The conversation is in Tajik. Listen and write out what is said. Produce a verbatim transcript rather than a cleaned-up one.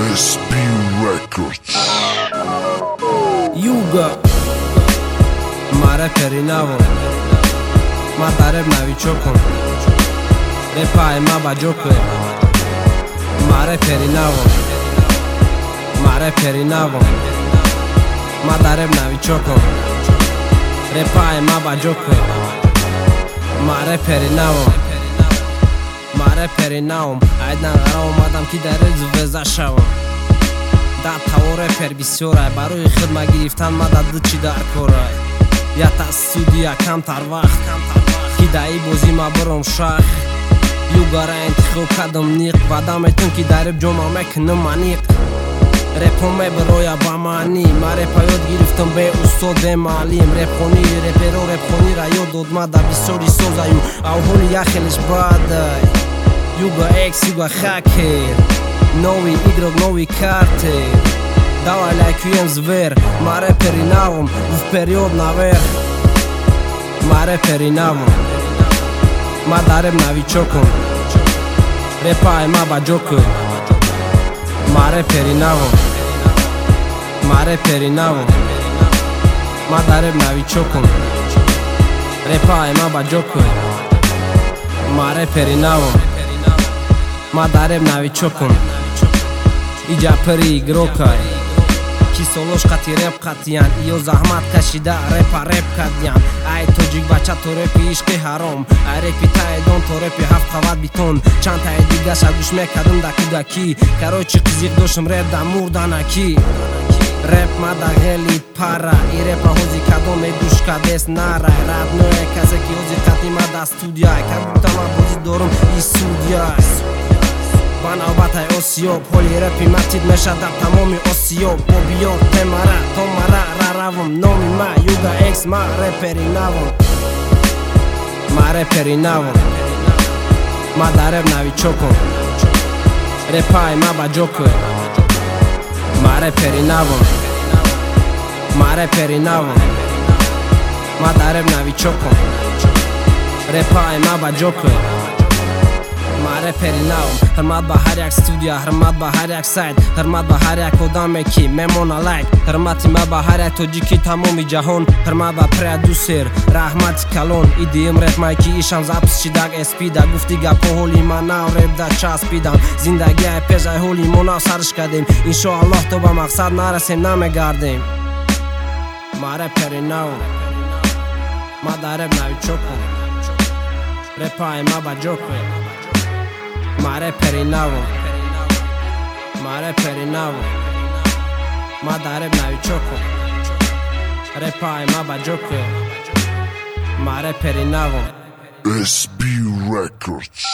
S B Records. Yuga Ma reperi navo Ma da rap navičokom Repa je maba džokve Ma reperi navo Ma reperi navo Ma da rap navičokom Repa je maba džokve Ma reperi navo Ma reperi navom Айдан ғара омадам ки дар зуве зашавам Да таво репер бисёрай барои хидма гирифтан мадад чӣ дар корай ята студия камтар вақт ки даи бозӣ ма биром шах югара интихоб кардам ниқ ваъда метун ки дар реп ҷома мекунам аниқ репо мебироя ба маънӣ ма репа ёд гирифтам бе устод бе маълим репхонӣ реперо репхониро ёд дод мада бисёри созаю авҳоли яхелиш бадай Yuga X, Yuga Hacker Novi igrok, novi karter Давай лайкуем звер Ма репери навом в период наверх Ма репери навом Ма да реп навичоком Репа е маба џоку Ма репери навом Ма репери навом Ма да реп навичоком Репа е маба џоку Ма репери навом Ма да реп навичоком Иҷа пири игрокай ки солош қати реп қатиян ё заҳмат кашида репа реп кардиян ай тоҷик бача то репи ишқи ҳаром ай репи таедон то репи ҳафт қават битон чанд таи дигаша гӯш мекардам да кӯдакӣ карои чӣ қизиқ доштам реп да мурданакӣ реп ма да ғели пара и репа ҳози кадом мегӯш кадес нарай радное касе ки ҳози қати ма да студияй кабутама бозӣ дорум и судяй ба навбатай осиёб ҳоли репи ма тид мешад дар тамоми осиёб бо биёр темара то мара раравам номи ма Yuga X ма репери навом ма репери навом ма да реп навичоком репаи ма ба џоку ма репери навом ма репери навом ма да реп навичоком репаи ма ба џоку ма репери навом ҳурмат ба ҳар як студия ҳурмат ба ҳар як сайт ҳурмат ба ҳар як одаме ки мемона лайк ҳурмати ма ба ҳар як тоҷики тамоми ҷаҳон ҳурмат ба продюсер раҳмати калон идиим реп майки ишам запис чидак эспида гуфти гапҳо ҳоли ма нав реп да часпидам зиндагиай пеш ай ҳоли мо нав сарш кардем иншоаллоҳ то ба мақсад нарасем намегардем ма репери навом ма да реп навичоком репаи ма ба џоку ма репери навом ма репери навом ма да реп навичоком репаи ма ба џоку ма репери навом S B Records.